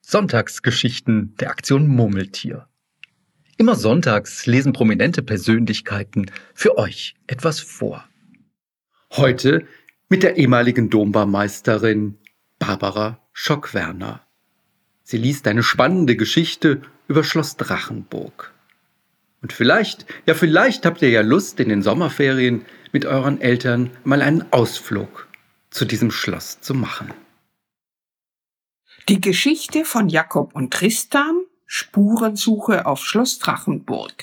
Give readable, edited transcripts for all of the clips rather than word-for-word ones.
Sonntagsgeschichten der Aktion Murmeltier. Immer sonntags lesen prominente Persönlichkeiten für euch etwas vor. Heute mit der ehemaligen Dombaumeisterin Barbara Schockwerner. Sie liest eine spannende Geschichte über Schloss Drachenburg. Und vielleicht habt ihr ja Lust, in den Sommerferien mit euren Eltern mal einen Ausflug zu diesem Schloss zu machen. Die Geschichte von Jakob und Tristan, Spurensuche auf Schloss Drachenburg.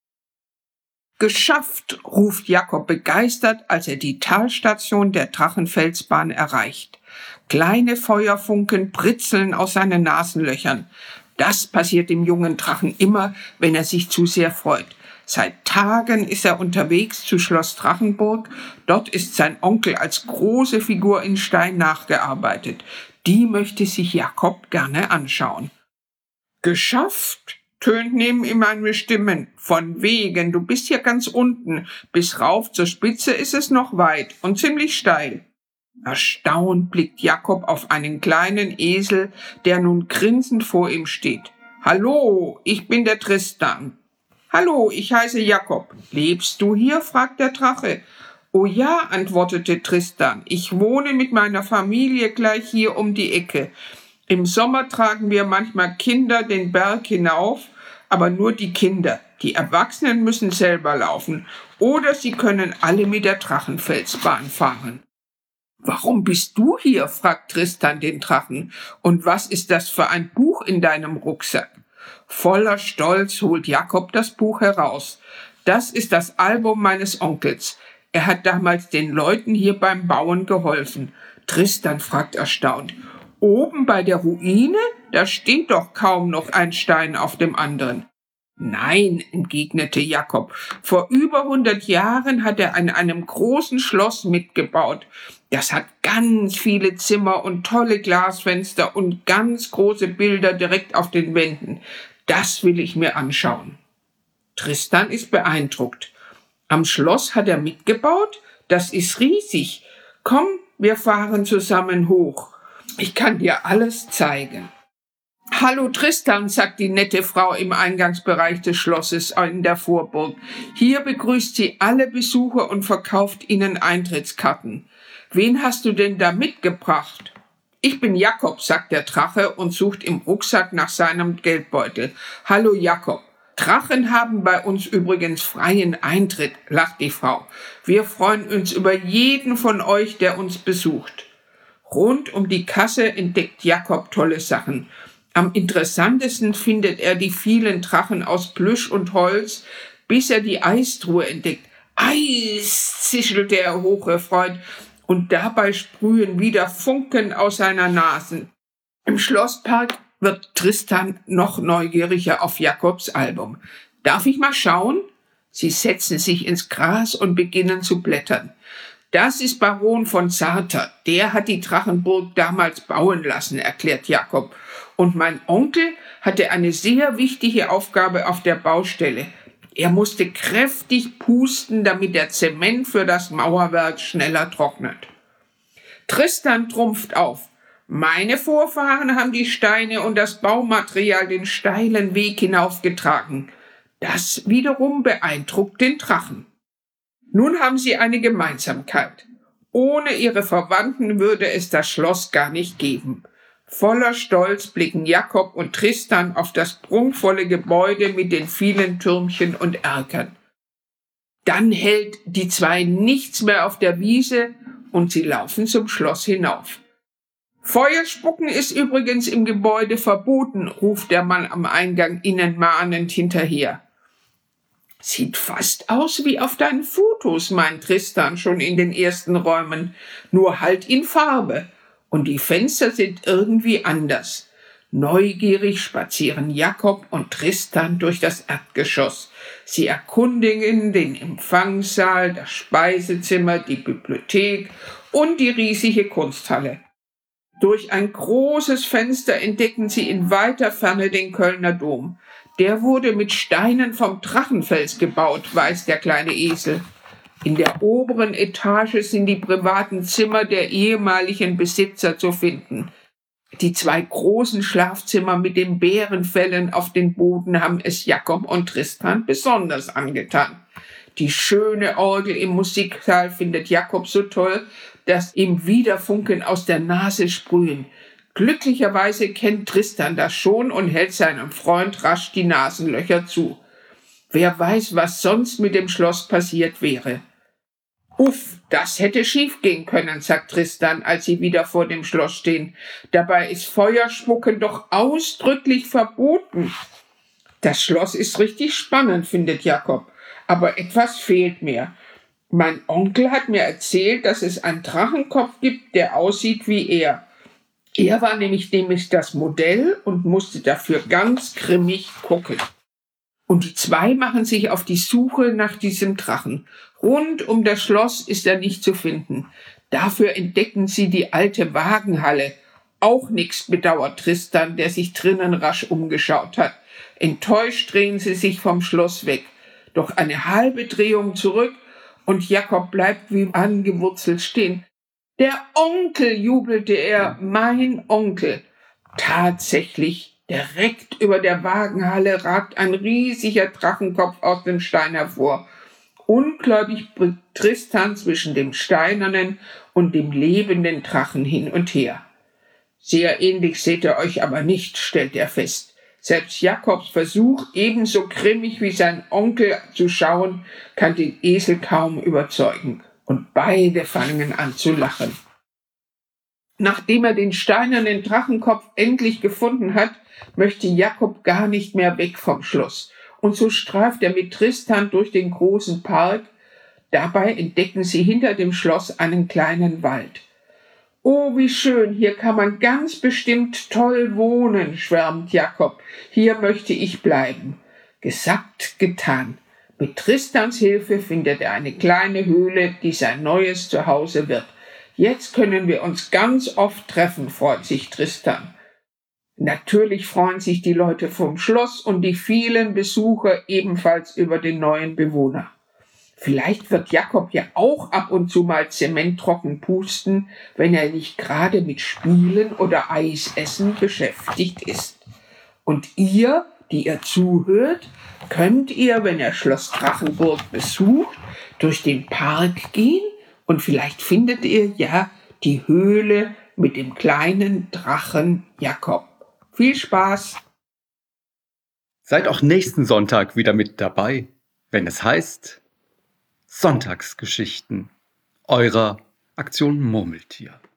Geschafft, ruft Jakob begeistert, als er die Talstation der Drachenfelsbahn erreicht. Kleine Feuerfunken britzeln aus seinen Nasenlöchern. Das passiert dem jungen Drachen immer, wenn er sich zu sehr freut. Seit Tagen ist er unterwegs zu Schloss Drachenburg. Dort ist sein Onkel als große Figur in Stein nachgearbeitet. Die möchte sich Jakob gerne anschauen. Geschafft, tönt neben ihm eine Stimme. Von wegen, du bist hier ganz unten. Bis rauf zur Spitze ist es noch weit und ziemlich steil. Erstaunt blickt Jakob auf einen kleinen Esel, der nun grinsend vor ihm steht. Hallo, ich bin der Tristan. Hallo, ich heiße Jakob. Lebst du hier? Fragt der Drache. Oh ja, antwortete Tristan, ich wohne mit meiner Familie gleich hier um die Ecke. Im Sommer tragen wir manchmal Kinder den Berg hinauf, aber nur die Kinder. Die Erwachsenen müssen selber laufen oder sie können alle mit der Drachenfelsbahn fahren. Warum bist du hier? Fragt Tristan den Drachen. Und was ist das für ein Buch in deinem Rucksack? Voller Stolz holt Jakob das Buch heraus. Das ist das Album meines Onkels. Er hat damals den Leuten hier beim Bauen geholfen. Tristan fragt erstaunt, oben bei der Ruine? Da steht doch kaum noch ein Stein auf dem anderen. Nein, entgegnete Jakob, vor über 100 Jahren hat er an einem großen Schloss mitgebaut. Das hat ganz viele Zimmer und tolle Glasfenster und ganz große Bilder direkt auf den Wänden. Das will ich mir anschauen. Tristan ist beeindruckt. Am Schloss hat er mitgebaut? Das ist riesig. Komm, wir fahren zusammen hoch. Ich kann dir alles zeigen. Hallo Tristan, sagt die nette Frau im Eingangsbereich des Schlosses in der Vorburg. Hier begrüßt sie alle Besucher und verkauft ihnen Eintrittskarten. Wen hast du denn da mitgebracht? Ich bin Jakob, sagt der Drache und sucht im Rucksack nach seinem Geldbeutel. Hallo Jakob. Drachen haben bei uns übrigens freien Eintritt, lacht die Frau. Wir freuen uns über jeden von euch, der uns besucht. Rund um die Kasse entdeckt Jakob tolle Sachen. Am interessantesten findet er die vielen Drachen aus Plüsch und Holz, bis er die Eistruhe entdeckt. Eis, zischelte er hocherfreut, und dabei sprühen wieder Funken aus seiner Nase. Im Schlosspark wird Tristan noch neugieriger auf Jakobs Album. Darf ich mal schauen? Sie setzen sich ins Gras und beginnen zu blättern. Das ist Baron von Sarter. Der hat die Drachenburg damals bauen lassen, erklärt Jakob. Und mein Onkel hatte eine sehr wichtige Aufgabe auf der Baustelle. Er musste kräftig pusten, damit der Zement für das Mauerwerk schneller trocknet. Tristan trumpft auf. Meine Vorfahren haben die Steine und das Baumaterial den steilen Weg hinaufgetragen. Das wiederum beeindruckt den Drachen. Nun haben sie eine Gemeinsamkeit. Ohne ihre Verwandten würde es das Schloss gar nicht geben. Voller Stolz blicken Jakob und Tristan auf das prunkvolle Gebäude mit den vielen Türmchen und Erkern. Dann hält die zwei nichts mehr auf der Wiese und sie laufen zum Schloss hinauf. Feuerspucken ist übrigens im Gebäude verboten, ruft der Mann am Eingang ihnen mahnend hinterher. Sieht fast aus wie auf deinen Fotos, meint Tristan schon in den ersten Räumen, nur halt in Farbe. Und die Fenster sind irgendwie anders. Neugierig spazieren Jakob und Tristan durch das Erdgeschoss. Sie erkundigen den Empfangssaal, das Speisezimmer, die Bibliothek und die riesige Kunsthalle. Durch ein großes Fenster entdecken sie in weiter Ferne den Kölner Dom. Der wurde mit Steinen vom Drachenfels gebaut, weiß der kleine Esel. In der oberen Etage sind die privaten Zimmer der ehemaligen Besitzer zu finden. Die 2 großen Schlafzimmer mit den Bärenfellen auf den Boden haben es Jakob und Tristan besonders angetan. Die schöne Orgel im Musiksaal findet Jakob so toll, dass ihm Widerfunken aus der Nase sprühen. Glücklicherweise kennt Tristan das schon und hält seinem Freund rasch die Nasenlöcher zu. Wer weiß, was sonst mit dem Schloss passiert wäre. Uff, das hätte schiefgehen können, sagt Tristan, als sie wieder vor dem Schloss stehen. Dabei ist Feuerspucken doch ausdrücklich verboten. Das Schloss ist richtig spannend, findet Jakob. Aber etwas fehlt mir. Mein Onkel hat mir erzählt, dass es einen Drachenkopf gibt, der aussieht wie er. Er war nämlich das Modell und musste dafür ganz grimmig gucken. Und die 2 machen sich auf die Suche nach diesem Drachen. Rund um das Schloss ist er nicht zu finden. Dafür entdecken sie die alte Wagenhalle. Auch nix, bedauert Tristan, der sich drinnen rasch umgeschaut hat. Enttäuscht drehen sie sich vom Schloss weg. Doch eine halbe Drehung zurück und Jakob bleibt wie angewurzelt stehen. Der Onkel, jubelte er, mein Onkel. Tatsächlich, direkt über der Wagenhalle ragt ein riesiger Drachenkopf aus dem Stein hervor. Ungläubig blickt Tristan zwischen dem steinernen und dem lebenden Drachen hin und her. Sehr ähnlich seht ihr euch aber nicht, stellt er fest. Selbst Jakobs Versuch, ebenso grimmig wie sein Onkel zu schauen, kann den Esel kaum überzeugen. Und beide fangen an zu lachen. Nachdem er den steinernen Drachenkopf endlich gefunden hat, möchte Jakob gar nicht mehr weg vom Schloss. Und so streift er mit Tristan durch den großen Park. Dabei entdecken sie hinter dem Schloss einen kleinen Wald. »Oh, wie schön, hier kann man ganz bestimmt toll wohnen«, schwärmt Jakob. »Hier möchte ich bleiben.« Gesagt, getan. Mit Tristans Hilfe findet er eine kleine Höhle, die sein neues Zuhause wird. »Jetzt können wir uns ganz oft treffen«, freut sich Tristan. Natürlich freuen sich die Leute vom Schloss und die vielen Besucher ebenfalls über den neuen Bewohner. Vielleicht wird Jakob ja auch ab und zu mal zementtrocken pusten, wenn er nicht gerade mit Spielen oder Eisessen beschäftigt ist. Und ihr, die ihr zuhört, könnt ihr, wenn ihr Schloss Drachenburg besucht, durch den Park gehen und vielleicht findet ihr ja die Höhle mit dem kleinen Drachen Jakob. Viel Spaß! Seid auch nächsten Sonntag wieder mit dabei, wenn es heißt Sonntagsgeschichten eurer Aktion Murmeltier.